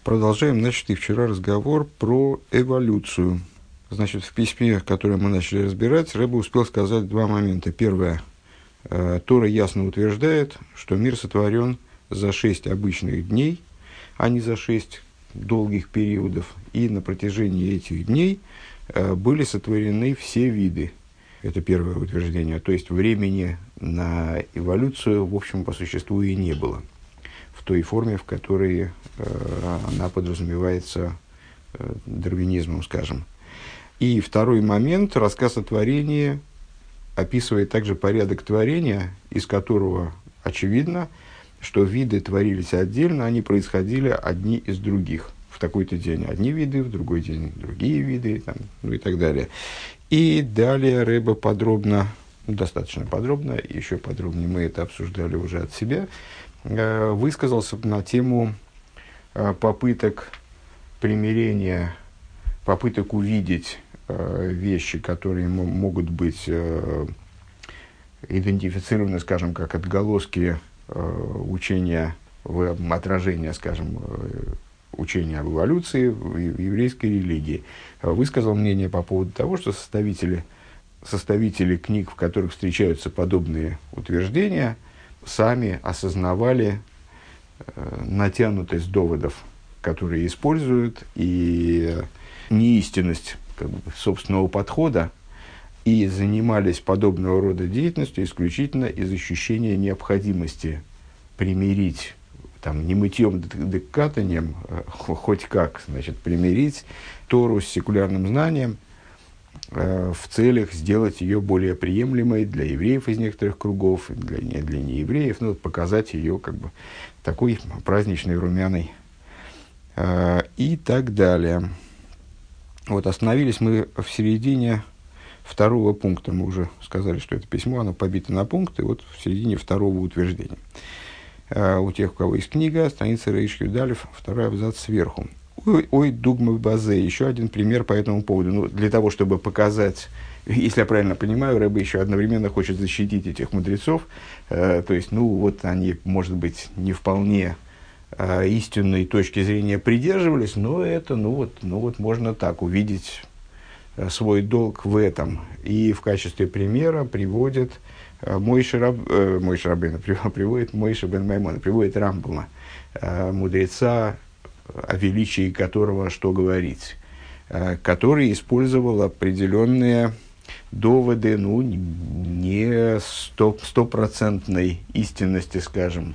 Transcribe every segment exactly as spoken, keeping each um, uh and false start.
Продолжаем начатый вчера разговор про эволюцию. Значит, в письме, которое мы начали разбирать, Ребе успел сказать два момента. Первое. Тора ясно утверждает, что мир сотворен за шесть обычных дней, а не за шесть долгих периодов. И на протяжении этих дней были сотворены все виды. Это первое утверждение. То есть времени на эволюцию, в общем, по существу и не было. В той форме, в которой э, она подразумевается э, дарвинизмом, скажем. И второй момент, рассказ о творении описывает также порядок творения, из которого очевидно, что виды творились отдельно, они происходили одни из других. В такой-то день одни виды, в другой день другие виды, там, ну и так далее. И далее Ребе подробно, достаточно подробно, еще подробнее мы это обсуждали уже от себя, высказался на тему попыток примирения, попыток увидеть вещи, которые могут быть идентифицированы, скажем, как отголоски учения, отражения, скажем, учения об эволюции в еврейской религии. Высказал мнение по поводу того, что составители, составители книг, в которых встречаются подобные утверждения, сами осознавали э, натянутость доводов, которые используют, и неистинность как бы, собственного подхода, и занимались подобного рода деятельностью исключительно из ощущения необходимости примирить, там, не мытьем да катанием, э, хоть как, значит, примирить Тору с секулярным знанием, в целях сделать ее более приемлемой для евреев из некоторых кругов, для, не, для неевреев, ну, показать ее как бы такой праздничной, румяной э, и так далее. Вот остановились мы в середине второго пункта. Мы уже сказали, что это письмо, оно побито на пункты, вот в середине второго утверждения. Э, у тех, у кого есть книга, страница Рейш Юдалев, второй абзац сверху. Ой, ой, дугма базе. Еще один пример по этому поводу. Ну, для того, чтобы показать, если я правильно понимаю, Ребе еще одновременно хочет защитить этих мудрецов. Э, то есть, ну, вот они, может быть, не вполне э, истинной точки зрения придерживались, но это, ну вот, ну, вот можно так увидеть э, свой долг в этом. И в качестве примера приводит э, Мойше Раб, э, Мойше Рабейну, приводит Мойше бен Маймона, приводит Рамбама, э, мудреца, о величии которого что говорить, который использовал определенные доводы, ну, не стопроцентной истинности, скажем,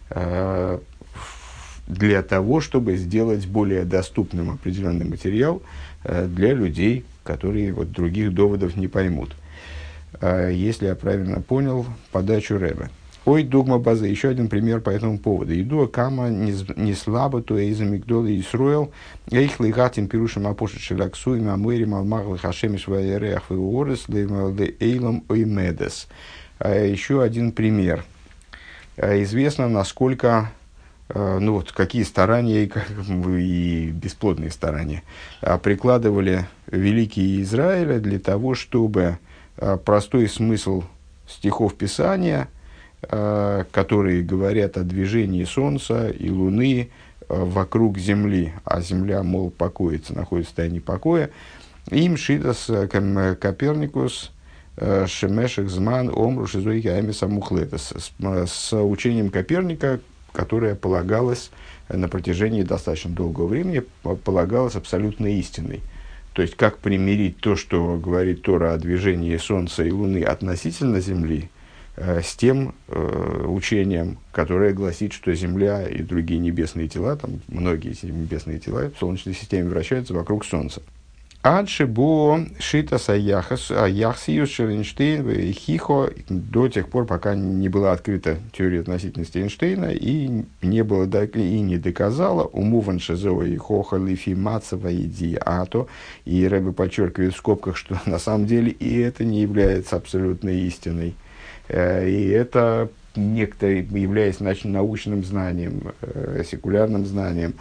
для того, чтобы сделать более доступным определенный материал для людей, которые вот других доводов не поймут. Если я правильно понял подачу Ребе. Ой, дугма базы. Еще один пример по этому поводу. Иду кама не слабо, то из Мигдола и Исруэл. Эйх лигатим пирушим апошит шелаксу, им амырим алмагл хашемиш ваереах веуорес эйлом оймедес. Еще один пример. Известно, насколько, ну вот, какие старания и, и бесплодные старания прикладывали великие Израиля для того, чтобы простой смысл стихов Писания, которые говорят о движении Солнца и Луны вокруг Земли, а Земля, мол, покоится, находится в состоянии покоя. Им шидас Коперникус шемешек зман омру шизойки амиса мухлетас. С учением Коперника, которое полагалось на протяжении достаточно долгого времени, полагалось абсолютно истинной. То есть, как примирить то, что говорит Тора о движении Солнца и Луны относительно Земли, с тем э, учением, которое гласит, что Земля и другие небесные тела, там многие небесные тела в Солнечной системе вращаются вокруг Солнца. Адшибо шитас аяхсиус Эйнштейн и Хихо, до тех пор, пока не была открыта теория относительности Эйнштейна и не было и не доказала умуван шизо и хоха лифи мацава иди ато, и Ребе подчеркивает в скобках, что на самом деле и это не является абсолютной истиной. И это, некоторые, являясь научным знанием, секулярным знанием,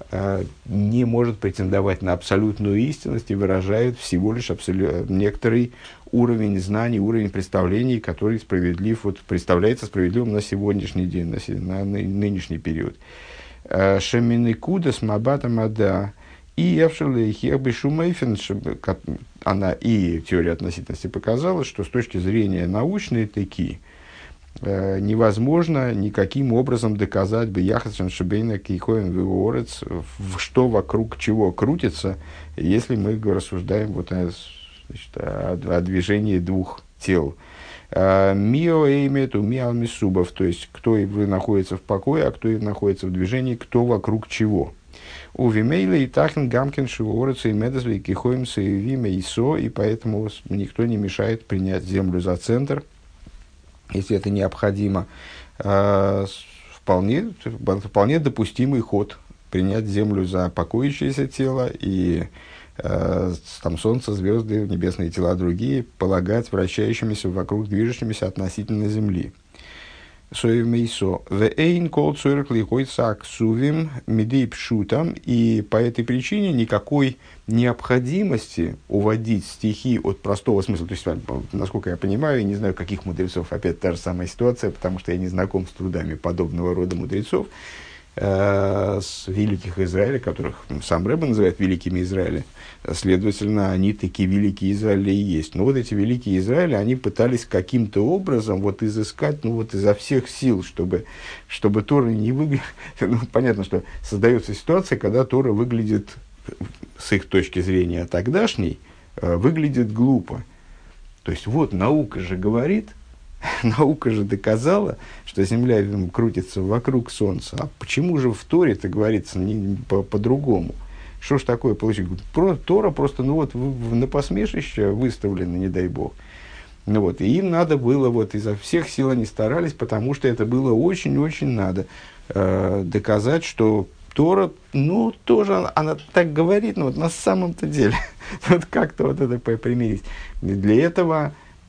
не может претендовать на абсолютную истинность и выражает всего лишь абсолют, некоторый уровень знаний, уровень представлений, который справедлив, вот, представляется справедливым на сегодняшний день, на, на нынешний период. Шемины кудас мабата мада. И Эвшеле Херби Шумейфен, она и теория относительности показала, что с точки зрения научной таки э, невозможно никаким образом доказать бы Яхасшан Шебейна Кейхоем Виорец, что вокруг чего крутится, если мы рассуждаем вот о, значит, о, о движении двух тел. Мио эймет у миал мисубов, то есть кто и находится в покое, а кто и находится в движении, кто вокруг чего. У Вимейла и Тахен Гамкин Шиворец и Медозвей Кихоимса и Виме и Со, и поэтому никто не мешает принять землю за центр, если это необходимо. А, вполне, вполне допустимый ход принять землю за покоящееся тело и а, там солнце, звезды, небесные тела другие полагать вращающимися вокруг движущимися относительно земли. Соевмейсо. Вэйн кол цорк лихой сак сувим медей пшутам. И по этой причине никакой необходимости уводить стихи от простого смысла. То есть, насколько я понимаю, я не знаю, каких мудрецов, опять та же самая ситуация, потому что я не знаком с трудами подобного рода мудрецов, э, с великих Израиля, которых сам Рэбе называет великими Израиля. Следовательно, они такие великие Израиля и есть. Но вот эти великие Израиля, они пытались каким-то образом вот изыскать, ну вот изо всех сил, чтобы, чтобы Тора не выглядела... Ну, понятно, что создается ситуация, когда Тора выглядит, с их точки зрения тогдашней, выглядит глупо. То есть, вот наука же говорит, наука же доказала, что Земля крутится вокруг Солнца. А почему же в Торе-то говорится не, по, по-другому? Что ж такое получилось? Про, Тора просто ну вот, в, в, на посмешище выставлена, не дай бог. Ну вот, и им надо было, вот, изо всех сил они старались, потому что это было очень-очень надо э, доказать, что Тора, ну, тоже она, она так говорит, но вот на самом-то деле, вот как-то вот это примирить. Для этого,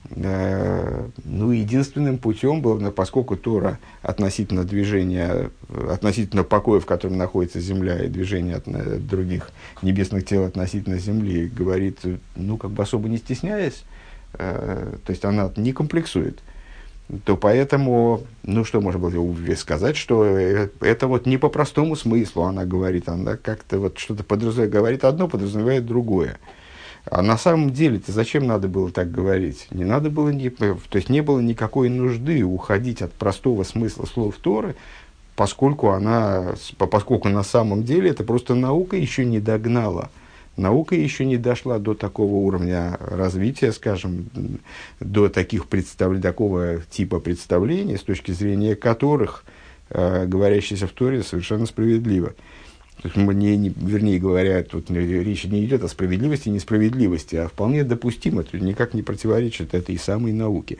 э, ну, единственным путем было, поскольку Тора относительно движения, относительно покоя, в котором находится Земля, и движения от, от других небесных тел относительно Земли, говорит, ну, как бы особо не стесняясь, э, то есть она не комплексует, то поэтому, ну, что можно было сказать, что это вот не по простому смыслу она говорит, она как-то вот что-то подразумевает, говорит одно, подразумевает другое. А на самом деле-то зачем надо было так говорить? Не надо было, ни, то есть не было никакой нужды уходить от простого смысла слов Торы, поскольку она, поскольку на самом деле это просто наука еще не догнала. Наука еще не дошла до такого уровня развития, скажем, до таких представ... такого типа представлений, с точки зрения которых э, говорящийся в Торе совершенно справедливо. То есть, не, не, вернее говоря, тут речь не идет о справедливости и несправедливости, а вполне допустимо, то есть никак не противоречит этой самой науке.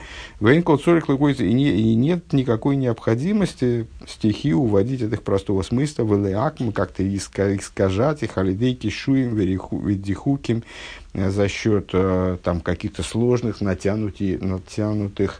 И нет никакой необходимости стихи уводить от их простого смысла, в как-то искажать их, алидейки шуем, ведихуким, за счет там, каких-то сложных, натянутых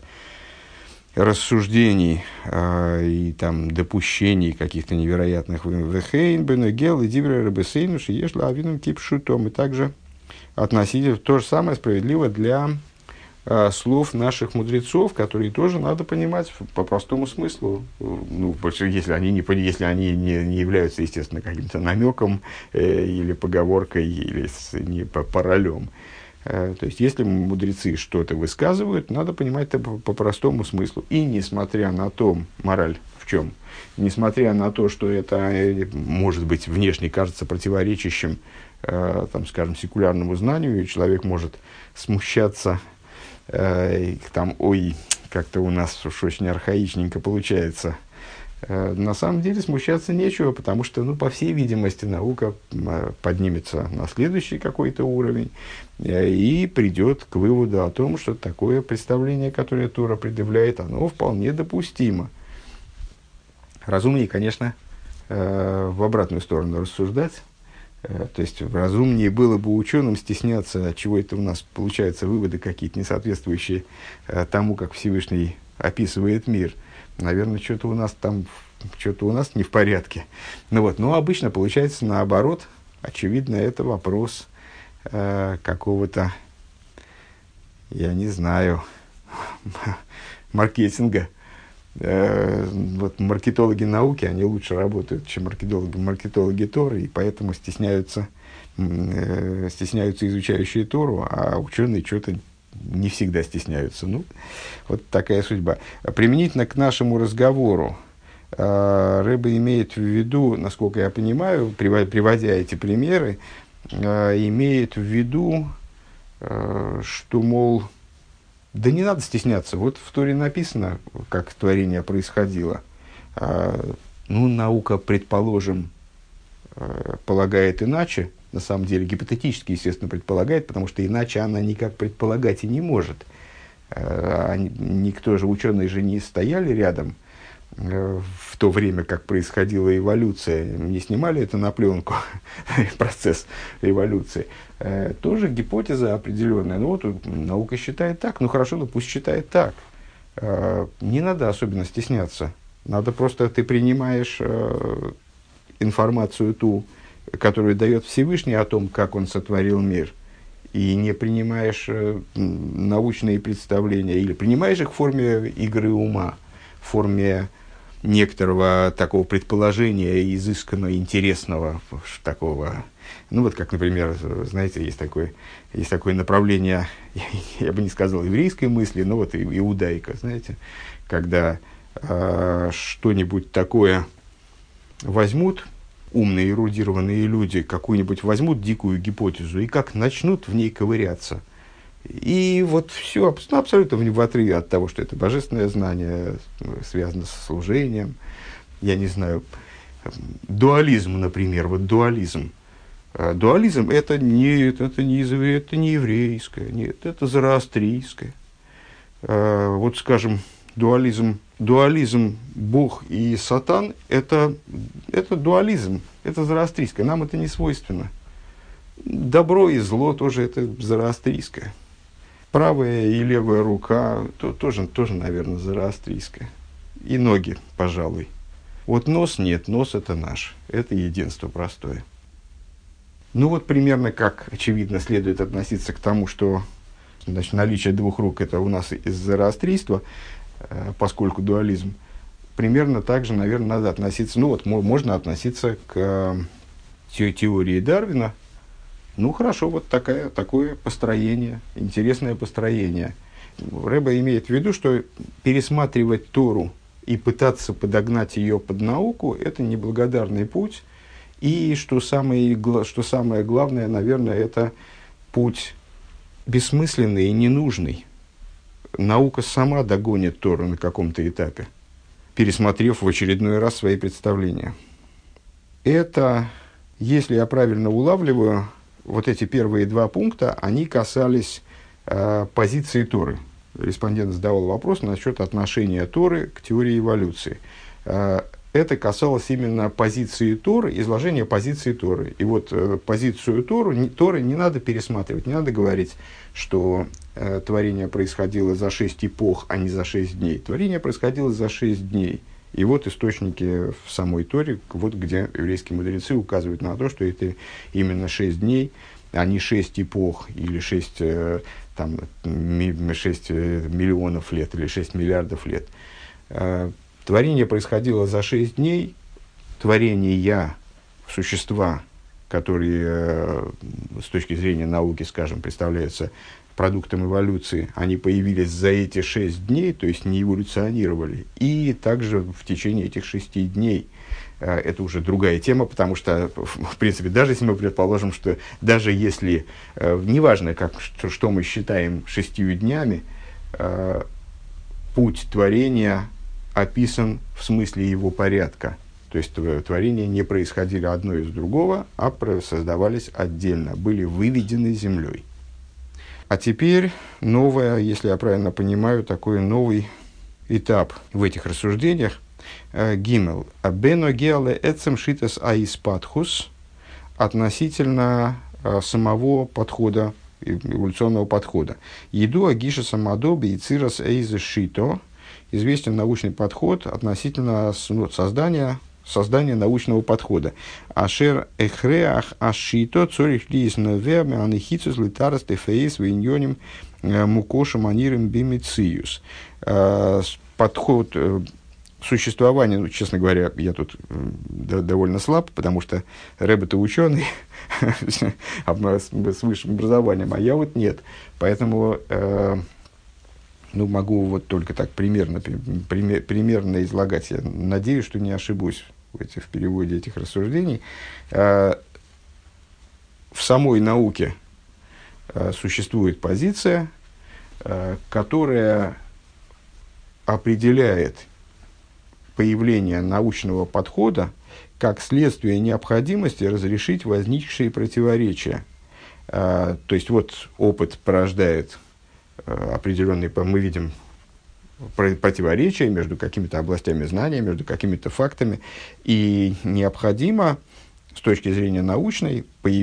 рассуждений э, и там допущений каких-то невероятных вехейн бенегел и дибре рабесейну шиешла авинум кипшутом, и также относительно то же самое справедливо для э, слов наших мудрецов, которые тоже надо понимать по простому смыслу, ну, если они не если они не, не являются, естественно, каким-то намеком э, или поговоркой или с, не по паролем. То есть, если мудрецы что-то высказывают, надо понимать это по, по простому смыслу. И несмотря на то, мораль в чем, несмотря на то, что это, может быть, внешне кажется противоречащим, э, там, скажем, секулярному знанию, и человек может смущаться, э, там, ой, как-то у нас уж очень архаичненько получается. На самом деле смущаться нечего, потому что, ну, по всей видимости, наука поднимется на следующий какой-то уровень и придет к выводу о том, что такое представление, которое Тора предъявляет, оно вполне допустимо. Разумнее, конечно, в обратную сторону рассуждать. То есть, разумнее было бы ученым стесняться, чего это у нас получаются выводы какие-то несоответствующие тому, как Всевышний описывает мир. Наверное, что-то у нас там, что-то у нас не в порядке. Ну вот, но обычно получается наоборот. Очевидно, это вопрос э, какого-то, я не знаю, маркетинга. э, вот маркетологи науки, они лучше работают, чем маркетологи, маркетологи Торы, и поэтому стесняются, э, стесняются изучающие Тору, а ученые что-то не всегда стесняются. Ну, вот такая судьба. Применительно к нашему разговору, э, Рэбе имеет в виду, насколько я понимаю, приводя эти примеры, э, имеет в виду, э, что, мол, да не надо стесняться. Вот в Торе написано, как творение происходило. Э, ну, наука, предположим, э, полагает иначе. На самом деле, гипотетически, естественно, предполагает, потому что иначе она никак предполагать и не может. Э, они, никто же, ученые же не стояли рядом э, в то время, как происходила эволюция, не снимали это на пленку, процесс эволюции. Э, тоже гипотеза определенная. Ну вот наука считает так, ну хорошо, ну пусть считает так. Э, не надо особенно стесняться. Надо просто, ты принимаешь э, информацию ту, которую дает Всевышний о том, как он сотворил мир, и не принимаешь э, научные представления, или принимаешь их в форме игры ума, в форме некоторого такого предположения, изысканного, интересного, такого, ну вот как, например, знаете, есть такое, есть такое направление, я бы не сказал еврейской мысли, но вот иудаика, знаете, когда э, что-нибудь такое возьмут, умные, эрудированные люди какую-нибудь возьмут дикую гипотезу и как начнут в ней ковыряться. И вот все ну, абсолютно в отрыве от того, что это божественное знание, связано со служением. Я не знаю, дуализм, например, вот дуализм. Дуализм это не, это не, это не еврейское, нет, это зороастрийское. Вот, скажем, дуализм, дуализм Бог и Сатан это, это дуализм, это зороастрийское, нам это не свойственно. Добро и зло тоже это зороастрийское. Правая и левая рука то, тоже, тоже, наверное, зороастрийское. И ноги, пожалуй. Вот нос нет, нос это наш, это единство простое. Ну вот примерно как, очевидно, следует относиться к тому, что значит, наличие двух рук это у нас из зороастрийства, поскольку дуализм, примерно так же, наверное, надо относиться, ну вот, можно относиться к теории Дарвина. Ну, хорошо, вот такая, такое построение, интересное построение. Рэбе имеет в виду, что пересматривать Тору и пытаться подогнать ее под науку – это неблагодарный путь, и что самое, что самое главное, наверное, это путь бессмысленный и ненужный. Наука сама догонит Тору на каком-то этапе, пересмотрев в очередной раз свои представления. Это, если я правильно улавливаю, вот эти первые два пункта, они касались э, позиции Торы. Респондент задавал вопрос насчет отношения Торы к теории эволюции. Э, это касалось именно позиции Торы, изложения позиции Торы. И вот э, позицию Торы, не, Торы не надо пересматривать, не надо говорить, что э, творение происходило за шесть эпох, а не за шесть дней. Творение происходило за шесть дней. И вот источники в самой Торе, вот где еврейские мудрецы указывают на то, что это именно шесть дней, а не шесть эпох, или шесть, э, там, ми, шесть миллионов лет, или шесть миллиардов лет. Э, творение происходило за шесть дней, творения существа, которые э, с точки зрения науки, скажем, представляются продуктом эволюции, они появились за эти шесть дней, то есть не эволюционировали. И также в течение этих шести дней, э, это уже другая тема, потому что, в принципе, даже если мы предположим, что даже если, э, неважно, как, что, что мы считаем шестью днями, э, путь творения описан в смысле его порядка. То есть творения не происходили одно из другого, а создавались отдельно, были выведены землей. А теперь новое, если я правильно понимаю, такой новый этап в этих рассуждениях. Гимел. Абено геале эцем шитас аиспатхус относительно самого подхода, эволюционного подхода. Еду агиша самадоби и цирас эйзе шито. Известен научный подход относительно ну, создания, создания научного подхода. Ашер эхреах ашито цорих лиис новеме анихицус литарас тефеис виньоним мукошем анирим бимициюс. Подход, существование, ну, честно говоря, я тут д- довольно слаб, потому что Рэбе-то ученый с высшим образованием, а я вот нет. Поэтому э, ну, могу вот только так примерно, пример, примерно излагать. Я надеюсь, что не ошибусь в, эти, в переводе этих рассуждений. Э, в самой науке э, существует позиция, э, которая определяет появление научного подхода как следствие необходимости разрешить возникшие противоречия. А, то есть, вот опыт порождает а, определенные, мы видим противоречия между какими-то областями знания, между какими-то фактами, и необходимо с точки зрения научной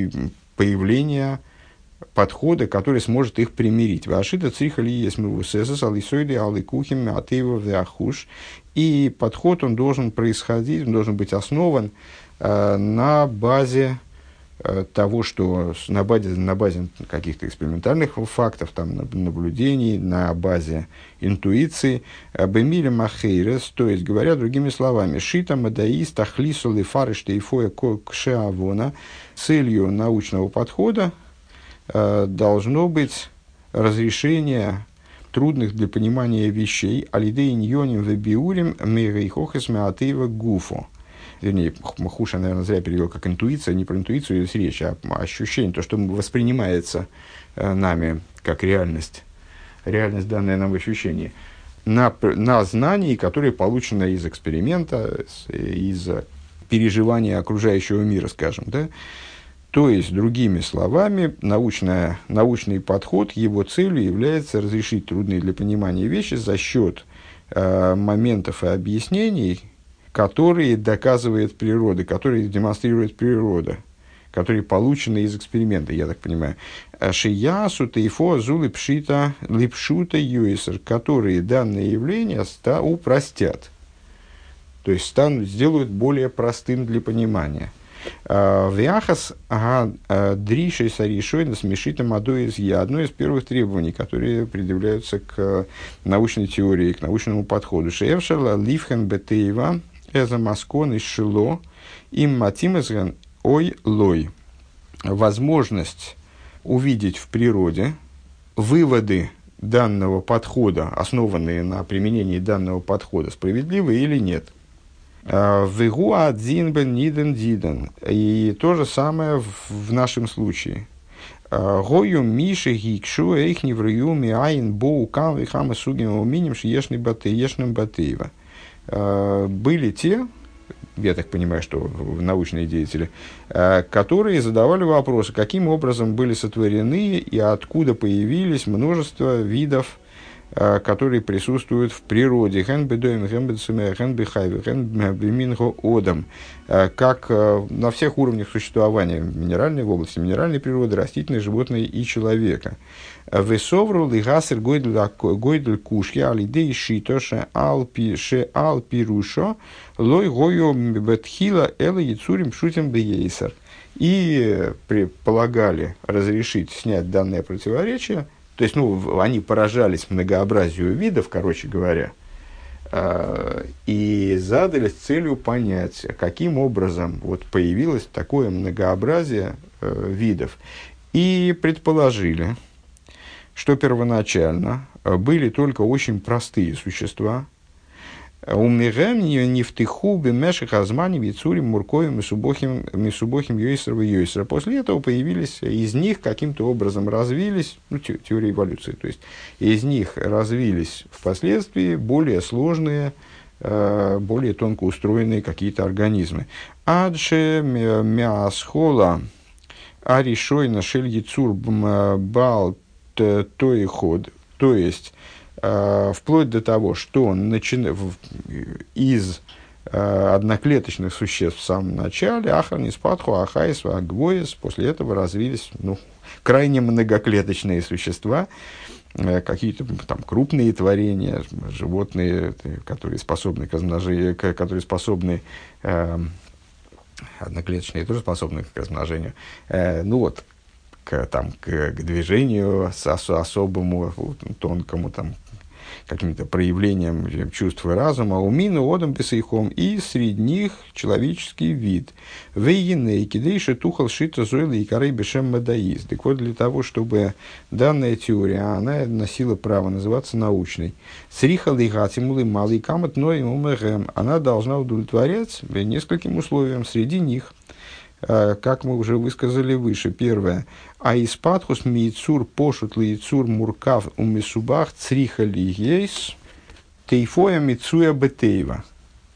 появление подхода, который сможет их примирить. Вашита црихали есть мывусесас, алисойды, аликухим, атеева, вяхуш. И подход, он должен происходить, он должен быть основан э, на базе э, того, что на базе, на базе каких-то экспериментальных фактов, там, наблюдений, на базе интуиции. Бемиле махейрес, то есть, говоря другими словами, шита мадаис тахлису лифариш тейфоя кшеавона, целью научного подхода должно быть разрешение трудных для понимания вещей алидей ньоним вебиурим мейрейхохес меатеева гуфо. Вернее, Хуша, наверное, зря перевел как интуиция, не про интуицию здесь речь, а ощущение, то, что воспринимается нами как реальность, реальность, данная нам в ощущении, на, на знании, которое получено из эксперимента, из переживания окружающего мира, скажем, да. То есть, другими словами, научная, научный подход, его целью является разрешить трудные для понимания вещи за счет э, моментов и объяснений, которые доказывает природа, которые демонстрирует природа, которые получены из эксперимента, я так понимаю. Шиясу, тейфо, зулы, пшита, липшута, юисер, которые данное явление ста, упростят, то есть станут, сделают более простым для понимания. Вяхас дришей саришой смешитом адой из я. Одно из первых требований, которые предъявляются к научной теории, к научному подходу. Шеевшала ливхен бетеева эза маскон из шило им матимезген ой лой. Возможность увидеть в природе выводы данного подхода, основанные на применении данного подхода, справедливы или нет. Вегу один бен ниден диден. И то же самое в, в нашем случае. Гою миши гикшу эйх неврию миаин боу кам вихама сугим уминим шиешный баты ешным батеева. Были те, я так понимаю, что научные деятели, которые задавали вопросы, каким образом были сотворены и откуда появились множество видов, которые присутствуют в природе, как на всех уровнях существования минеральной, в области минеральной природы, растительной, животной и человека. Весоврул и гасер гойдль кушки алидей шито ше алпирушо лой гою бетхила эла яцурим шутим бейсер. И предполагали разрешить снять данное противоречие. То есть, ну, они поражались многообразию видов, короче говоря, э, и задались целью понять, каким образом вот появилось такое многообразие э, видов. И предположили, что первоначально были только очень простые существа. Умирем не втыху бемеших азмани вицурим мурковим мисубохим мисубохим йойсер йойсер. После этого появились, из них каким-то образом развились, ну, те, теория эволюции, то есть из них развились впоследствии более сложные, э, более тонко устроенные какие-то организмы. Адше мясхола аришойна шель яцур бал тоиход, то есть вплоть до того, что он начи... из э, одноклеточных существ в самом начале, ахранис, патху, ахайс, агвоис, после этого развились, ну, крайне многоклеточные существа, э, какие-то там крупные творения, животные, которые способны к размножению, которые способны, э, одноклеточные тоже способны к размножению, э, ну вот, к, там, к, к движению особому, тонкому, там, каким-то проявлением чувств и разума, умину, одам писайхом, и среди них человеческий вид. Вейеней, кидейши тухал шита зойла и корей бешем мадаиз. Так вот, для того, чтобы данная теория, она носила право называться научной, сриха лигатимулы малый камат, но и умэгэм, она должна удовлетворять нескольким условиям, среди них, как мы уже высказали выше. Первое. А из патхус миицур пошут лиицур муркав умисубах цриха лигейс тейфоя мицуя бетейва.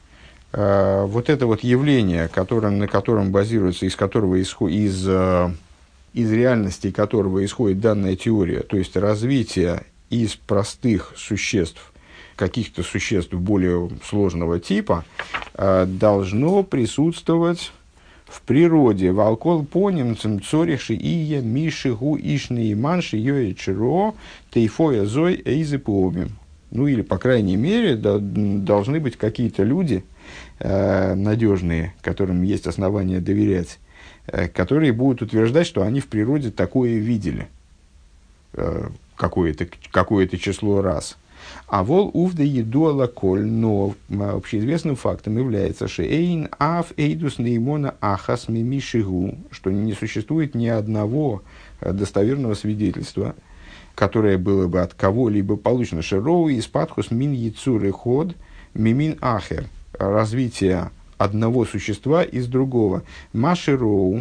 Вот это вот явление, которым, на котором базируется, из которого исходит, из, из реальности которого исходит данная теория, то есть развитие из простых существ, каких-то существ более сложного типа, должно присутствовать в природе. Валкол поним цорихши ия мишигу ишни манши йои чиро тейфоя зой эйзы помим. Ну или, по крайней мере, да, должны быть какие-то люди э, надежные, которым есть основания доверять, э, которые будут утверждать, что они в природе такое видели э, какое-то, какое-то число раз. А вол увда едуала коль, но общеизвестным фактом является шеэйн аф эйдус неймона ахас мимишигу, что не существует ни одного достоверного свидетельства, которое было бы от кого-либо получено. Шероу из патхус мин яцуры ход мимин ахер, развитие одного существа из другого. Машероу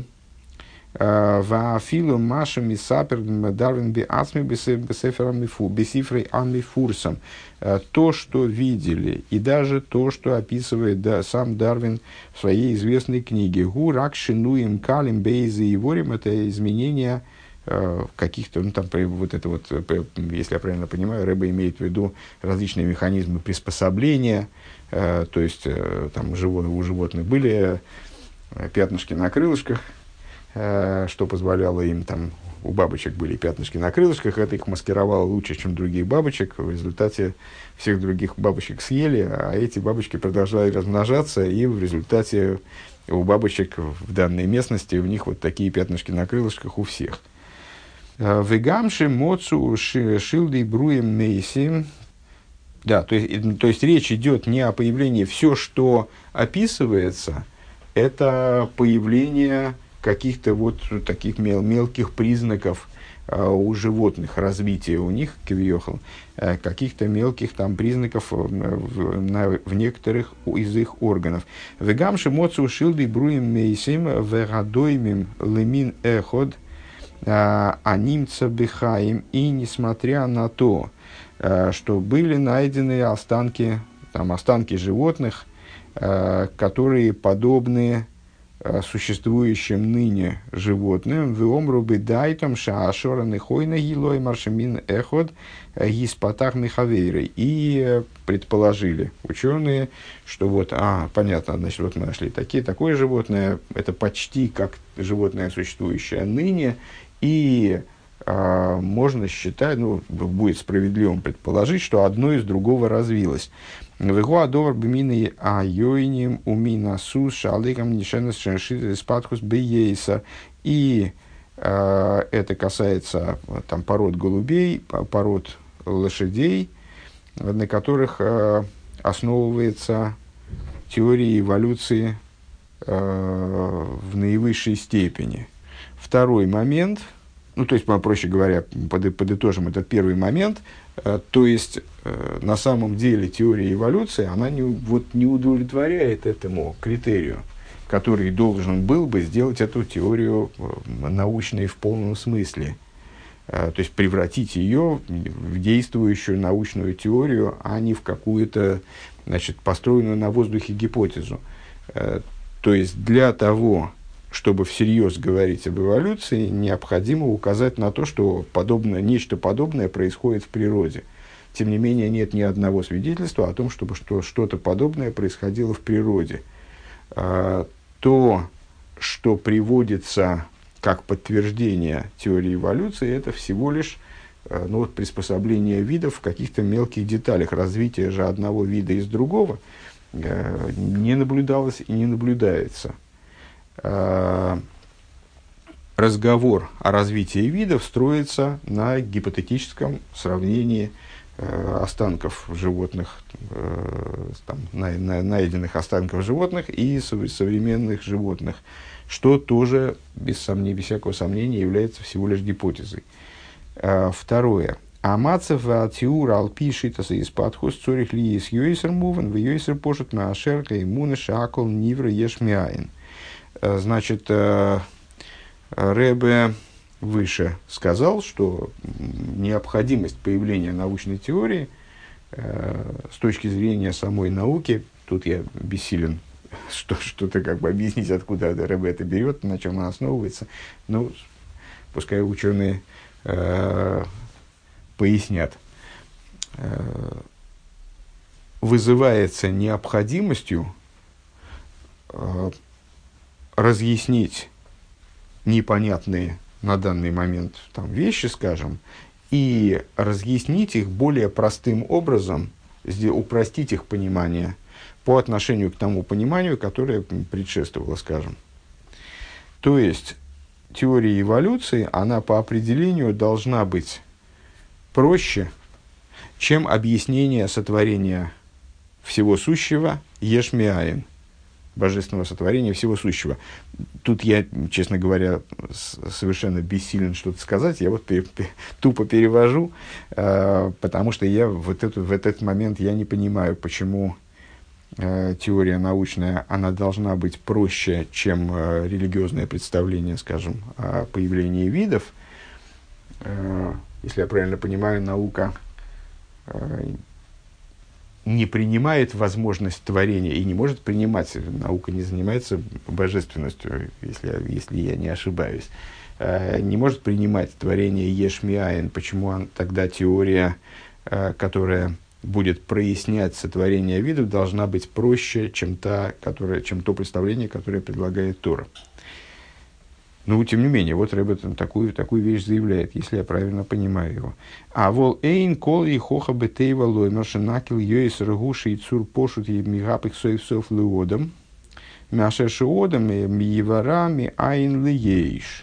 ваафилу машами сапер дарвин би ацми бисифрой амифурсом. То, что видели, и даже то, что описывает да, сам Дарвин в своей известной книге «Гу рак шинуем калим бейзи и ворим» — это изменения э, каких-то, ну там вот это вот, если я правильно понимаю, Рэбе имеет в виду различные механизмы приспособления, э, то есть э, там живот, у животных были пятнышки на крылышках, что позволяло им, там, у бабочек были пятнышки на крылышках, это их маскировало лучше, чем других бабочек. В результате всех других бабочек съели, а эти бабочки продолжали размножаться, и в результате у бабочек в данной местности у них вот такие пятнышки на крылышках у всех. Вегамши моцу шилды бруем мейси. Да, то есть, то есть речь идет не о появлении, все, что описывается, это появление каких-то вот таких мел, мелких признаков э, у животных, развития у них, кивьехал, э, каких-то мелких там признаков в, в, на, в некоторых из их органов. Вегамши моцу шилды бруем мейсим вегадоймим лемин эход анимца бихаим. И несмотря на то, э, что были найдены останки, там, останки животных, э, которые подобны существующим ныне животным, веомру бедайтам шаашораны хойна гилой маршамин эход гиспатах михавейры. И предположили ученые, что вот, а, понятно, значит, вот мы нашли такие, такое животное, это почти как животное, существующее ныне, и а, можно считать, ну, будет справедливым предположить, что одно из другого развилось. Вегуа довар бмины айойним умина сус шаликам нишенес шеншит спадхус бейейса. И э, это касается там пород голубей, пород лошадей, на которых э, основывается теория эволюции э, в наивысшей степени. Второй момент, ну, то есть, проще говоря, подытожим этот первый момент, э, то есть, э, на самом деле теория эволюции, она не, вот, не удовлетворяет этому критерию, который должен был бы сделать эту теорию э, научной в полном смысле. Э, то есть, превратить ее в действующую научную теорию, а не в какую-то, значит, построенную на воздухе гипотезу. Э, то есть, для того, чтобы всерьез говорить об эволюции, необходимо указать на то, что подобное, нечто подобное происходит в природе. Тем не менее, нет ни одного свидетельства о том, чтобы что, что-то подобное происходило в природе. А, то, что приводится как подтверждение теории эволюции, это всего лишь ну, вот, приспособление видов в каких-то мелких деталях. Развитие же одного вида из другого а, не наблюдалось и не наблюдается. Разговор о развитии видов строится на гипотетическом сравнении э, останков животных, э, там, на, на, найденных останков животных и со, современных животных, что тоже, без, сомнения, без всякого сомнения, является всего лишь гипотезой. Э, второе. Амацев ватиур алпи шитаса из подхоз цорих ли из йойсер мувен в йойсер пошут маашерка и муна шакол нивра ешмяин. Значит, Ребе выше сказал, что необходимость появления научной теории с точки зрения самой науки, тут я бессилен что, что-то как бы объяснить, откуда Ребе это берет, на чем она основывается, ну, пускай ученые пояснят, вызывается необходимостью э, разъяснить непонятные на данный момент там, вещи, скажем, и разъяснить их более простым образом, упростить их понимание по отношению к тому пониманию, которое предшествовало, скажем. То есть теория эволюции, она по определению должна быть проще, чем объяснение сотворения всего сущего ешмиаин, божественного сотворения всего сущего. Тут я, честно говоря, совершенно бессилен что-то сказать. Я вот пер, пер, тупо перевожу, э, потому что я вот эту, в этот момент я не понимаю, почему э, теория научная, она должна быть проще, чем э, религиозное представление, скажем, о появлении видов. Э, Если я правильно понимаю, наука э, не принимает возможность творения и не может принимать. Наука не занимается божественностью, если, если я не ошибаюсь. Э, не может принимать творение ешмиаин. Почему он, тогда теория, э, которая будет прояснять сотворение видов, должна быть проще, чем, та, которая, чем то представление, которое предлагает Тора? Но, тем не менее, вот Ребе такую, такую вещь заявляет, если я правильно понимаю его. А вол эйн кол и хоха бетейва лоймер шенакил йоис ргуши и цур пошут и мигапик соевсов леодам, мяшер шеодам и миеварами айн леейш.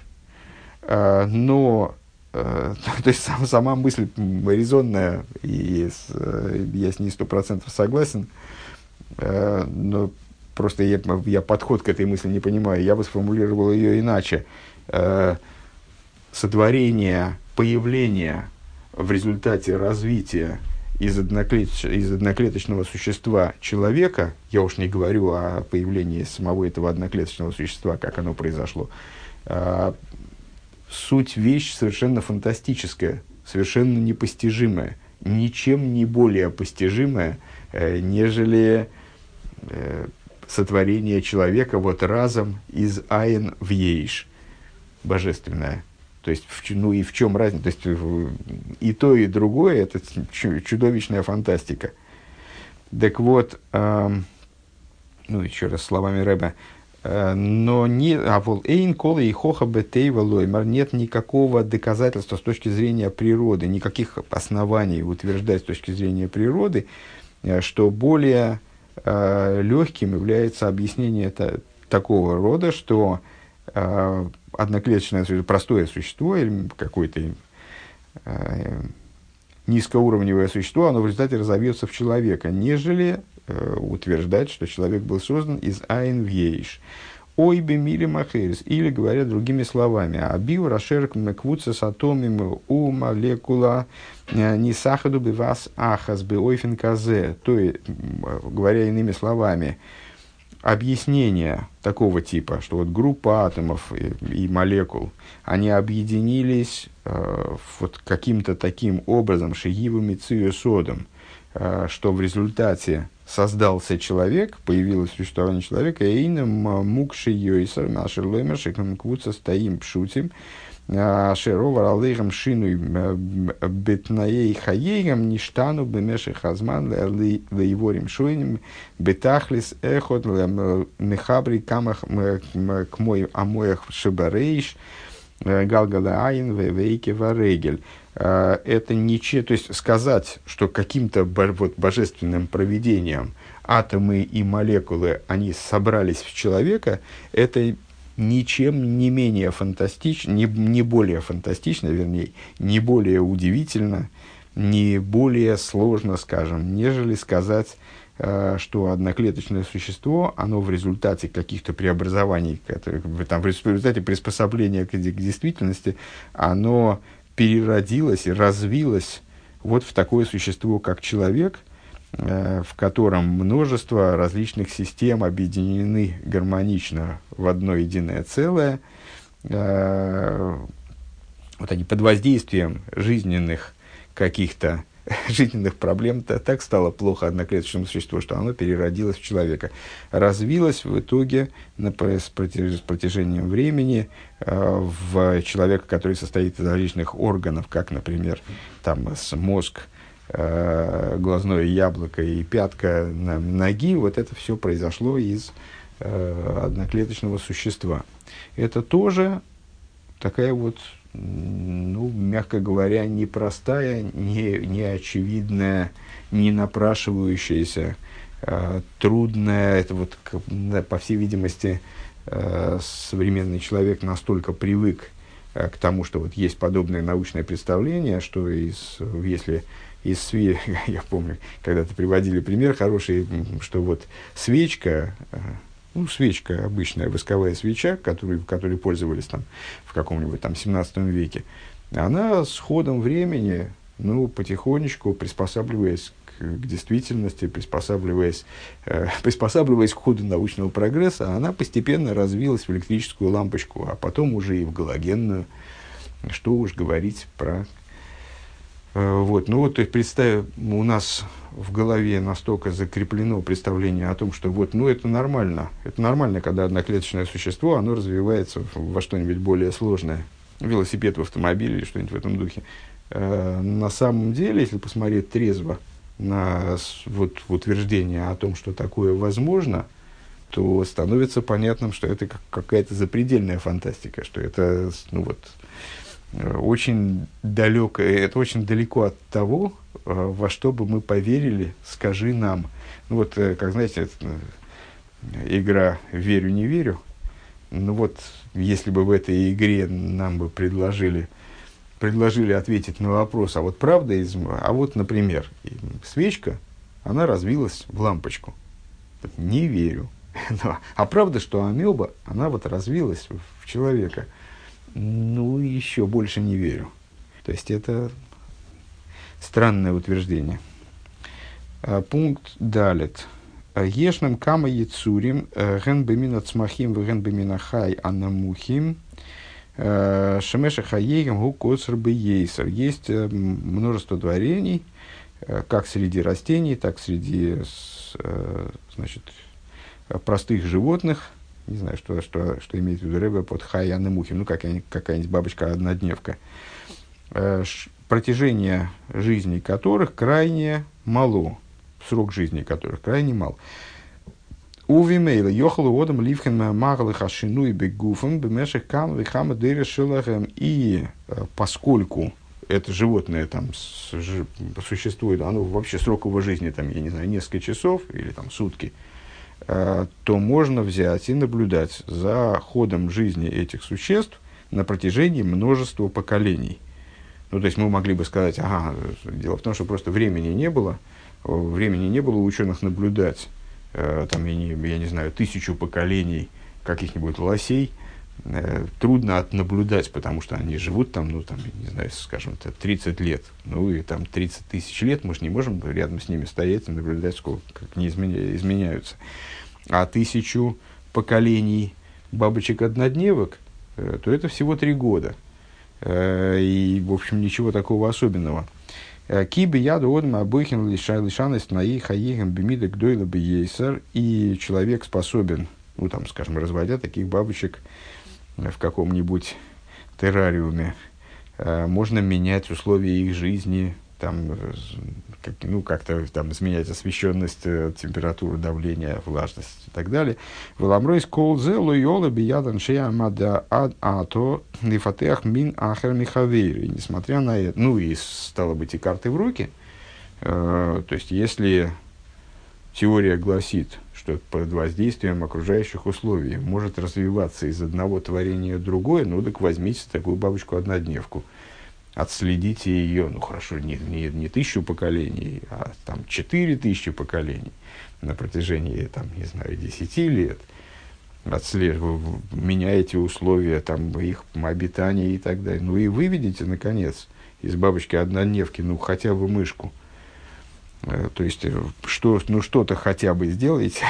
Но, то есть, сам, сама мысль резонная, и я с ней сто процентов согласен, но просто я, я подход к этой мысли не понимаю. Я бы сформулировал ее иначе. Э, сотворение, появление в результате развития из, одноклеточ, из одноклеточного существа человека, я уж не говорю о появлении самого этого одноклеточного существа, как оно произошло, э, суть вещь совершенно фантастическая, совершенно непостижимая, ничем не более постижимая, э, нежели э, сотворение человека вот разом из айн в ейш, божественное. То есть, в, ну и в чем разница? То есть, и то, и другое – это чудовищная фантастика. Так вот, э, ну еще раз словами Ребе, э, но не, а вол эйн кола и хоха бетейва лоймар, нет никакого доказательства с точки зрения природы, никаких оснований утверждать с точки зрения природы, э, что более легким является объяснение та, такого рода, что э, одноклеточное простое существо или какое-то э, низкоуровневое существо, оно в результате разовьется в человека, нежели э, утверждать, что человек был создан из айн в ейш. Ой бе мире махерис, или, говоря другими словами, абиу рашерк меквуца с атомами у молекула не сахаду бы вас ахас бы ойфен казе. То есть, говоря иными словами, объяснение такого типа, что вот группа атомов и, и молекул, они объединились э, вот каким-то таким образом, шигивами циосодом, э, что в результате создался человек, появилось существование человека, и нам мукши йойсер, нашер лоймер, шикам квуца стоим пшутим, шеровар алейхам шинуй бетнаей хаейгам ништану бемеши хазман лейворим шуйним бетахлис эхот мехабри камах к мой амоях шибарейш галгала айн вейке варегель. Это ничего, то есть сказать, что каким-то вот божественным провидением атомы и молекулы, они собрались в человека, это ничем не менее фантастично, не, не более фантастично, вернее, не более удивительно, не более сложно, скажем, нежели сказать, что одноклеточное существо, оно в результате каких-то преобразований, которые, там, в результате приспособления к, к действительности, оно переродилось и развилось вот в такое существо, как человек, в котором множество различных систем объединены гармонично в одно единое целое. Вот они под воздействием жизненных каких-то жизненных проблем так стало плохо одноклеточному существу, что оно переродилось в человека. Развилось в итоге на, с, протяж, с протяжением времени э, в человека, который состоит из различных органов, как, например, там, с мозг, э, глазное яблоко и пятка на, ноги. Вот это все произошло из э, одноклеточного существа. Это тоже такая вот, ну, мягко говоря, непростая, не, неочевидная, не напрашивающаяся, э, трудная. Это вот, по всей видимости, э, современный человек настолько привык э, к тому, что вот есть подобное научное представление, что из, если из све... я помню, когда-то приводили пример хороший, что вот свечка, э, ну, свечка, обычная восковая свеча, которой, которой пользовались там в каком-нибудь там семнадцатом веке, она с ходом времени, ну, потихонечку приспосабливаясь к, к действительности, приспосабливаясь, э, приспосабливаясь к ходу научного прогресса, она постепенно развилась в электрическую лампочку, а потом уже и в галогенную. Что уж говорить про... Э, вот, ну вот, то есть, представь, у нас в голове настолько закреплено представление о том, что вот, ну, это нормально. Это нормально, когда одноклеточное существо, оно развивается во что-нибудь более сложное. Велосипед в автомобиле или что-нибудь в этом духе. Э, на самом деле, если посмотреть трезво на вот, утверждение о том, что такое возможно, то становится понятным, что это какая-то запредельная фантастика, что это, ну, вот, очень далеко, это очень далеко от того, во что бы мы поверили, скажи нам. Ну вот, как знаете, это, игра «Верю, не верю». Ну вот, если бы в этой игре нам бы предложили, предложили ответить на вопрос, а вот правда, из, а вот, например, свечка, она развилась в лампочку. Не верю. А правда, что амеба, она вот развилась в человека. Ну, еще больше не верю. То есть, это странное утверждение. А, пункт далит. Ешнам кама яцурим, ген бемина цмахим, ген бемина хай анамухим, шемеша хаегем гу коцер бейсер. Есть множество творений, как среди растений, так среди, значит, простых животных. Не знаю, что, что, что имеет в виду Ребе под хай анамухим, ну, как, какая-нибудь бабочка-однодневка, протяжение жизни которых крайне мало, срок жизни которых крайне мал. Увимейла йохалу одам ливхен магалы хашину и бегуфом бемешек кам вихама дыра шилахем. И поскольку это животное там существует, оно вообще срок его жизни, там, я не знаю, несколько часов или там сутки, то можно взять и наблюдать за ходом жизни этих существ на протяжении множества поколений. Ну, то есть, мы могли бы сказать, ага, дело в том, что просто времени не было, времени не было у ученых наблюдать, э, там, я не, я не знаю, тысячу поколений каких-нибудь лосей, э, трудно отнаблюдать, потому что они живут там, ну, там, не знаю, скажем, тридцать лет, ну, и там тридцать тысяч лет, мы же не можем рядом с ними стоять и наблюдать, сколько, как они изменя, изменяются. А тысячу поколений бабочек-однодневок, э, то это всего три года. Э, и, в общем, ничего такого особенного. Кибы яду одма обойхин лишаность наи хаегам бемида гдойла бейсер. И человек способен, ну, там, скажем, разводя таких бабочек в каком-нибудь террариуме, э, можно менять условия их жизни, там, как, ну, как-то там изменять освещенность, температуру, давление, влажность и так далее. Веламройс колзе лойола биядан шеямада ато нефатех мин ахер михавейр. Несмотря на это, ну, и стало быть и карты в руки, э, то есть, если теория гласит, что под воздействием окружающих условий может развиваться из одного творения другое, ну, так возьмите такую бабочку-однодневку. отследите ее, ну хорошо, не, не, не тысячу поколений, а там четыре тысячи поколений на протяжении, там, не знаю, десяти лет, отслед... меняете условия там, их обитания и так далее. Ну и выведите, наконец, из бабочки-однодневки, ну хотя бы мышку. То есть, что, ну что-то хотя бы сделайте.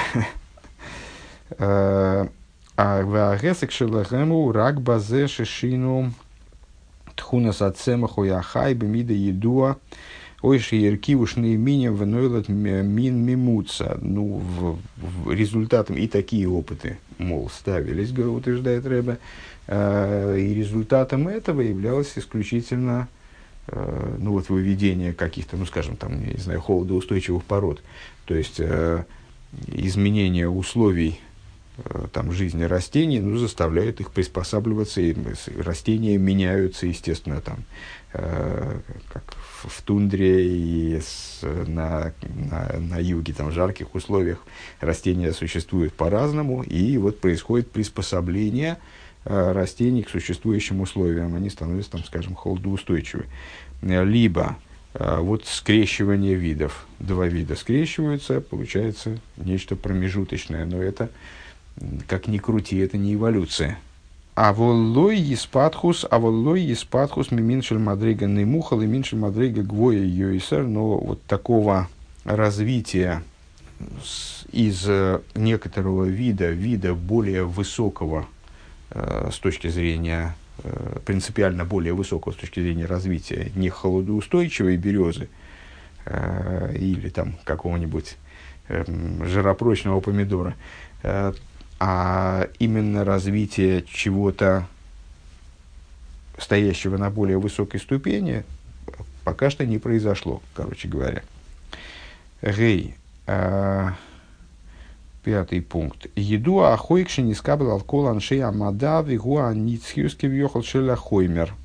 А ваагесек шелахему рак базе шишину тхунас ацемаху яхай бемида едуа ойши еркивушные мини венойлат мин мимуца. Ну, в, в результатом и такие опыты, мол, ставились, утверждает Ребе, и результатом этого являлось исключительно ну, вот, выведение каких-то, ну, скажем, там, не знаю, холодоустойчивых пород, то есть изменение условий там, жизни растений, ну, заставляют их приспосабливаться, и растения меняются, естественно, там, э, как в, в тундре и с, на, на, на юге, там, в жарких условиях растения существуют по-разному, и вот происходит приспособление э, растений к существующим условиям, они становятся, там, скажем, холодоустойчивы. Либо э, вот скрещивание видов, два вида скрещиваются, получается нечто промежуточное, но это, как ни крути, это не эволюция. А воллой еспатхус, а воллой еспатхус миминшель мадрига немухал и миншель мадрига гвоя йойсер. Но вот такого развития с, из некоторого вида, вида более высокого э, с точки зрения, э, принципиально более высокого с точки зрения развития, не холодоустойчивой березы э, или там какого-нибудь э, жиропрочного помидора, э, а именно развитие чего-то, стоящего на более высокой ступени, пока что не произошло, короче говоря. Гей, э, пятый пункт. Еду ахойкши не скабл алкол аншей амада вигуа ницхиуски въехал шеля хоймер.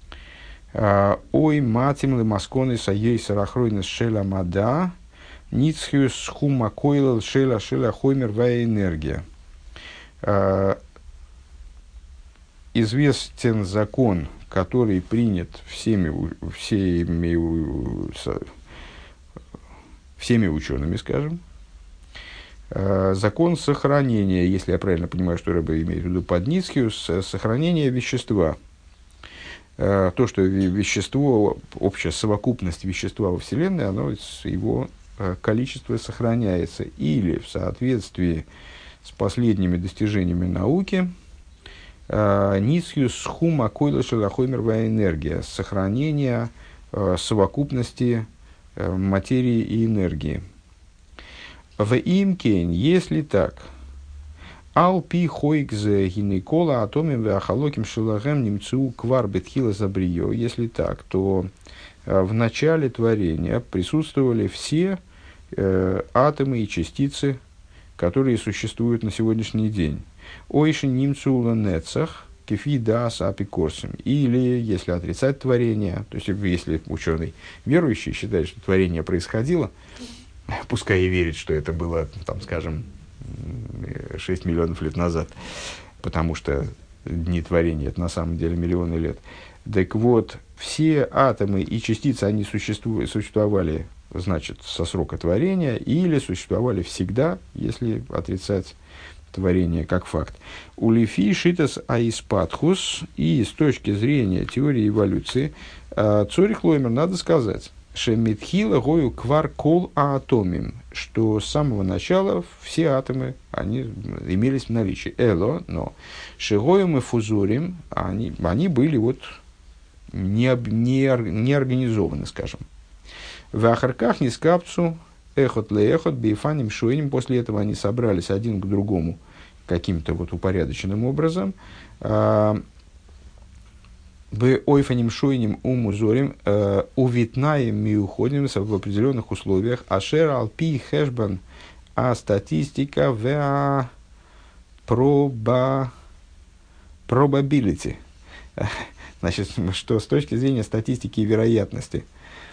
Ой матим лемасконы саей сарахройнес шеля мада ницхиус схума койлал шеля шеля хоймер вая энергия. Известен закон, который принят всеми, всеми, всеми учеными, скажем, закон сохранения, если я правильно понимаю, что Ребе имеет в виду под Ницхиус, сохранения вещества. То, что вещество, общая совокупность вещества во Вселенной, оно, его количество сохраняется или в соответствии с последними достижениями науки, Ницхиус схума койла шелахоймервая энергия, сохранение совокупности материи и энергии. В имкейн, если так, алпи хойгзе гинекола атомим веахалоким шелахем немцу квар бетхила забрио, если так, то в начале творения присутствовали все э, атомы и частицы, которые существуют на сегодняшний день. Ойши нимцула нецах кефи дас апикорсим. Или, если отрицать творение, то есть, если ученый верующий считает, что творение происходило, пускай и верит, что это было, там, скажем, шесть миллионов лет назад, потому что дни творения — это на самом деле миллионы лет. Так вот, все атомы и частицы, они существу- существовали, значит, со срока творения, или существовали всегда, если отрицать творение как факт. Улифи шитас аиспатхус, и с точки зрения теории эволюции, цорих лоймер, надо сказать, шемитхила гою квар кол аатомим, что с самого начала все атомы, они имелись в наличии. Эло, но шигоем и фузорим, они, они были вот не, не, не организованы, скажем. В ахарках не скапцу эхот ле эхот бейфаним шуэним. После этого они собрались один к другому каким-то вот упорядоченным образом. Б ойфаним шуэним умузорим увитнаем миуходим в определенных условиях. Ашер алпи хэшбан а статистика в проба probability. Значит, что с точки зрения статистики и вероятности.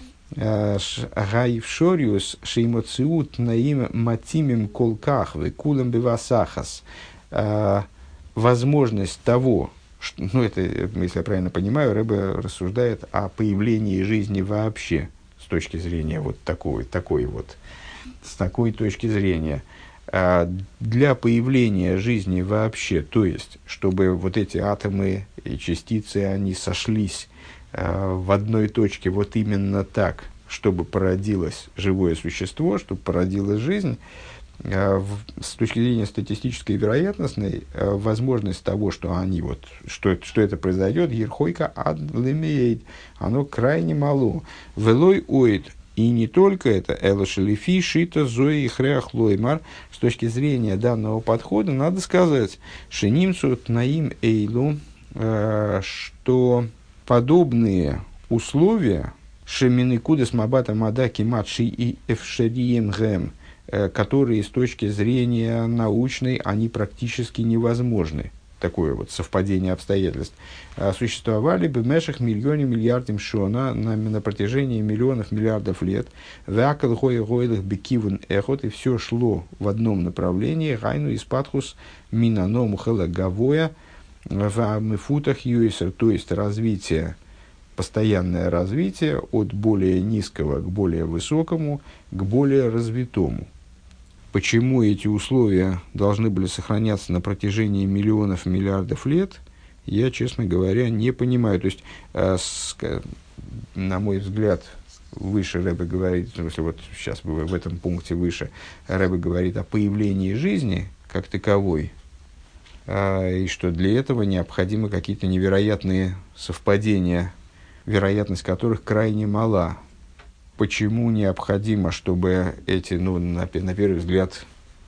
Гаившориус шеймоциут наим матимим колках векулем бивасахас. Возможность того, ну, это, если я правильно понимаю, Рэбе рассуждает о появлении жизни вообще с точки зрения вот такой, такой вот, с такой точки зрения. Для появления жизни вообще, то есть, чтобы вот эти атомы и частицы, они сошлись в одной точке вот именно так, чтобы породилось живое существо, чтобы породилась жизнь, с точки зрения статистической и вероятностной, возможность того, что они вот, что, что это произойдет, ерхойка ад лемеет, оно крайне мало. Велой оид. И не только это, элошелифи, шита, зои, хреах, лоймар. С точки зрения данного подхода, надо сказать, шенимцу наим эйлу, что подобные условия, шемины кудес мабата мадаки матши и эфшерием гэм, которые с точки зрения научной, они практически невозможны. Такое вот совпадение обстоятельств. Существовали бы в мешах миллионе миллиардов шона на, на протяжении миллионов миллиардов лет. Вякал гоя гойлых бекивун эхот, и все шло в одном направлении. Гайну из патхус минаном хэла гавоя в мифутах юисер, то есть развитие, постоянное развитие от более низкого к более высокому, к более развитому. Почему эти условия должны были сохраняться на протяжении миллионов, миллиардов лет, я, честно говоря, не понимаю. То есть, э, с, на мой взгляд, выше Рэбе говорит, в смысле, вот сейчас в этом пункте выше, Рэбе говорит о появлении жизни как таковой, э, и что для этого необходимы какие-то невероятные совпадения, вероятность которых крайне мала. Почему необходимо, чтобы эти, ну, на, на первый взгляд,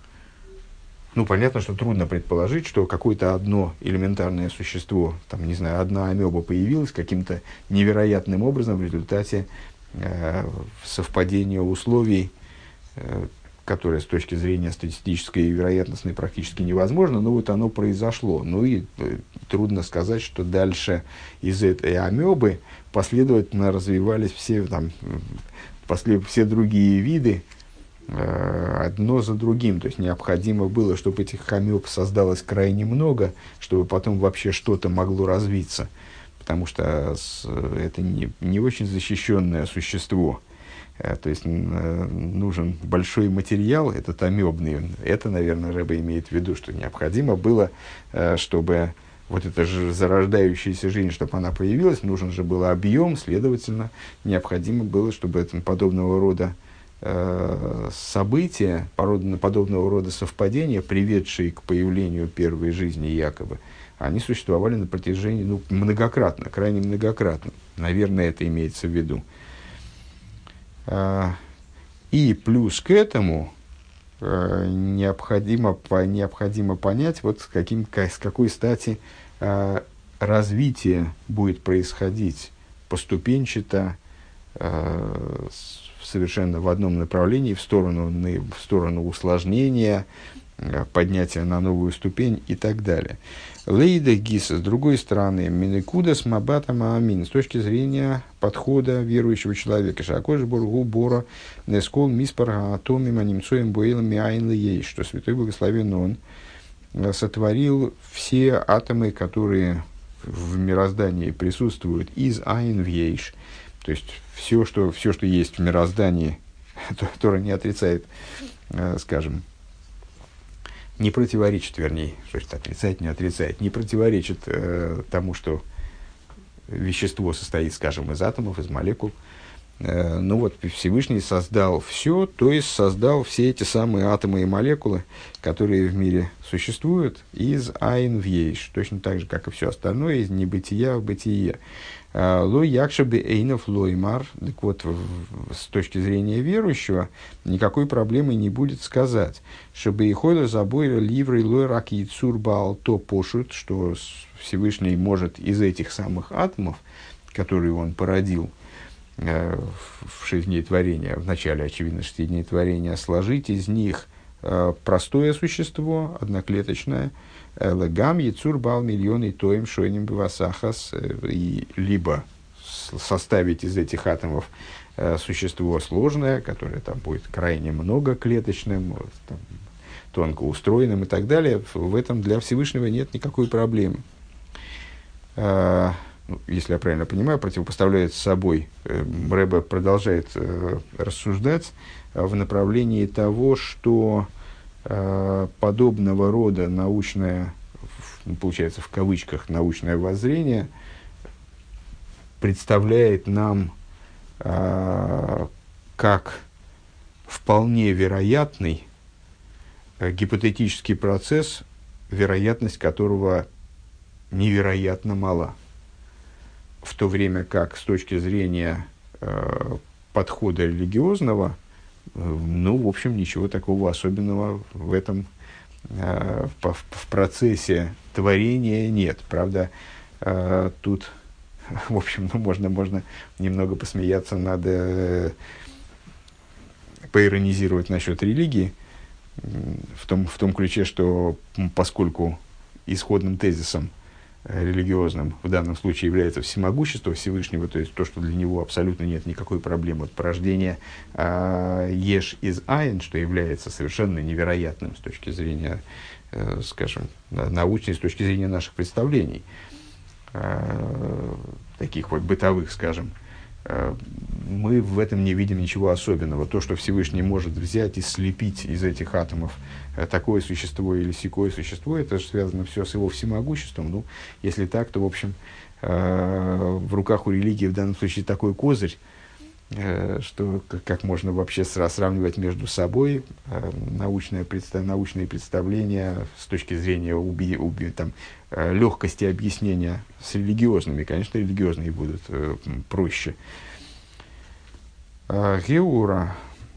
ну, понятно, что трудно предположить, что какое-то одно элементарное существо, там, не знаю, одна амеба появилась каким-то невероятным образом в результате э, совпадения условий, э, которое с точки зрения статистической и вероятностной практически невозможно, но вот оно произошло. Ну и э, трудно сказать, что дальше из этой амебы последовательно развивались все, там, после, все другие виды, э, одно за другим. То есть необходимо было, чтобы этих амеб создалось крайне много, чтобы потом вообще что-то могло развиться. Потому что с, это не, не очень защищенное существо. Э, то есть э, нужен большой материал, этот амебный. Это, наверное, Рэбе имеет в виду, что необходимо было, э, чтобы вот эта же зарождающаяся жизнь, чтобы она появилась, нужен же был объем, следовательно, необходимо было, чтобы это, подобного рода э, события, подобного рода совпадения, приведшие к появлению первой жизни якобы, они существовали на протяжении, ну, многократно, крайне многократно. Наверное, это имеется в виду. А, и плюс к этому э, необходимо, по, необходимо понять, вот с, каким, с какой стати э, развитие будет происходить поступенчато, э, совершенно в одном направлении, в сторону, в сторону усложнения, поднятия на новую ступень и так далее. Лейда Гиса, с другой стороны, Минекуда с Мабатом Амин, с точки зрения подхода верующего человека. Шакош Бургу Бора Нескол Миспар Атоми Манимцоем Буэлами Айн Лей, что Святой Благословен Он сотворил все атомы, которые в мироздании присутствуют, из Айн Вейш. То есть все, что, все, что есть в мироздании, Тора не отрицает, скажем, не противоречит, вернее, что это отрицает, не отрицает, не противоречит э, тому, что вещество состоит, скажем, из атомов, из молекул. Э, ну вот Всевышний создал все, то есть создал все эти самые атомы и молекулы, которые в мире существуют, из айн в ейш, точно так же, как и все остальное, из небытия в бытие. Лой якшаби эйнов лоймар. Так вот, в, в, с точки зрения верующего, никакой проблемы не будет сказать, чтобы и ходо забойра ливрей лой рак яйцур баал то пошут, что Всевышний может из этих самых атомов, которые он породил э, в шесть дней творения, в начале, очевидно, шести дней творения, сложить из них э, простое существо, одноклеточное, Лагам яцур бал миллионы тоим шойним бивасахас, и либо составить из этих атомов э, существо сложное, которое там будет крайне многоклеточным, вот, там, тонко устроенным и так далее. В этом для Всевышнего нет никакой проблемы. э, если я правильно понимаю, противопоставляет собой. Э, Рэбе продолжает э, рассуждать в направлении того, что э, подобного рода научное, получается в кавычках, научное воззрение представляет нам э, как вполне вероятный э, гипотетический процесс, вероятность которого невероятно мала. В то время как с точки зрения э, подхода религиозного, э, ну, в общем, ничего такого особенного в этом э, в, в процессе творения нет. Правда, э, тут, в общем, ну, можно, можно немного посмеяться, надо э, поиронизировать насчет религии, в том, в том ключе, что поскольку исходным тезисом религиозным в данном случае является всемогущество Всевышнего, то есть то, что для него абсолютно нет никакой проблемы. Вот порождение э, еш из айн, что является совершенно невероятным с точки зрения, э, скажем, научной, с точки зрения наших представлений, э, таких вот бытовых, скажем, э, мы в этом не видим ничего особенного. То, что Всевышний может взять и слепить из этих атомов такое существо или сякое существо, это же связано все с его всемогуществом. Ну, если так, то, в общем, э, в руках у религии в данном случае такой козырь, э, что как, как можно вообще сравнивать между собой э, научное представ, научные представления с точки зрения уби, уби, там, э, легкости объяснения с религиозными. Конечно, религиозные будут э, проще. Э, Геура.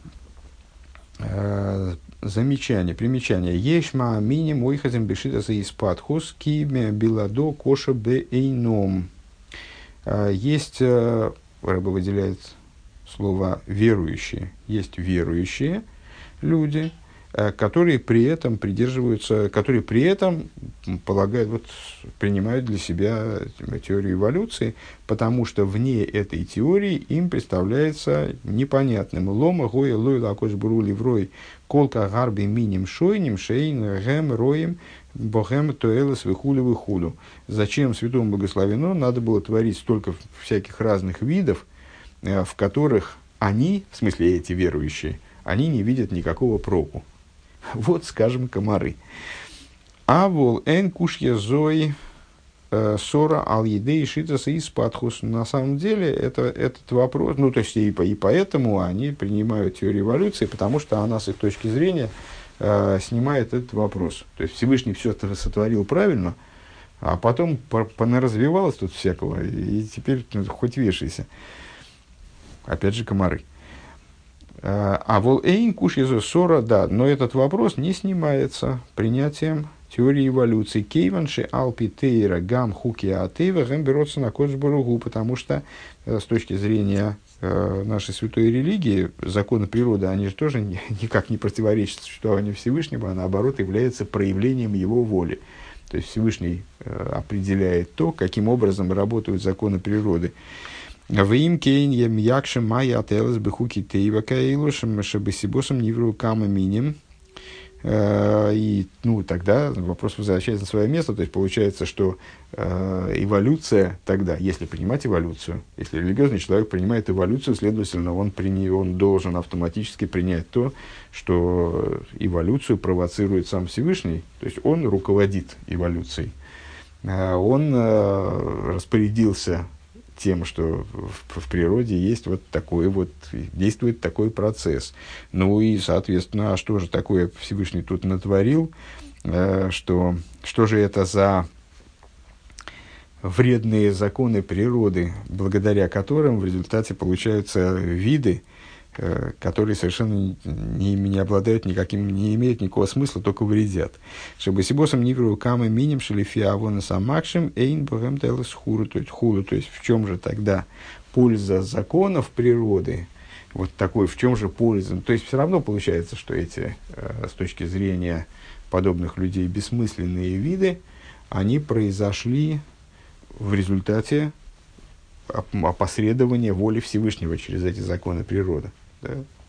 Э, Замечание, примечание. Ешма мини мойхазем бешитаса испадхус киме биладо коша бе эйном. Есть, Рэбе выделяет слово верующие, есть верующие люди, которые при этом придерживаются, которые при этом полагают, вот, принимают для себя теорию эволюции, потому что вне этой теории им представляется непонятным. Лома гоя лойла акош бурули врой колка гарби миним шойним шейн гэм роем богем туэлэс выхули выхулю. Зачем святому благословено надо было творить столько всяких разных видов, в которых они, в смысле эти верующие, они не видят никакого проку. Вот, скажем, комары. Авол эн кушья зой сора ал едей шитаса и спадхус. На самом деле, это, этот вопрос, ну, то есть, и, и поэтому они принимают теорию эволюции, потому что она, с их точки зрения, э, снимает этот вопрос. То есть, Всевышний все это сотворил правильно, а потом понаразвивалось тут всякого, и теперь ну, хоть вешайся. Опять же, комары. А вол эйн куш езо сора, да, но этот вопрос не снимается принятием теории эволюции. Кейванши алпи тейра гам хуки атева гэм берется на коджбаругу, потому что с точки зрения э, нашей святой религии законы природы, они же тоже не, никак не противоречат существованию Всевышнего, а наоборот являются проявлением его воли. То есть Всевышний э, определяет то, каким образом работают законы природы. Вим кейньем якшем майя ателес бехуки тейва каилушем шабесибосом нивру кама миним. И ну, тогда вопрос возвращается на свое место. То есть получается, что э, эволюция тогда, если принимать эволюцию, если религиозный человек принимает эволюцию, следовательно, он, прини, он должен автоматически принять то, что эволюцию провоцирует сам Всевышний. То есть он руководит эволюцией. Э, он э, распорядился тем, что в, в природе есть вот такой вот, действует такой процесс. Ну и, соответственно, а что же такое Всевышний тут натворил, э, что, что же это за вредные законы природы, благодаря которым в результате получаются виды, э, которые совершенно не, не обладают никаким, не имеют никакого смысла, только вредят. Чтобы сибосом нивру камы миним шелифия авона самакшим эйн богем телес хуру, то есть хуру, то есть в чем же тогда польза законов природы, вот такой, в чем же польза, то есть все равно получается, что эти, э, с точки зрения подобных людей, бессмысленные виды, они произошли в результате опосредования воли Всевышнего через эти законы природы. Да?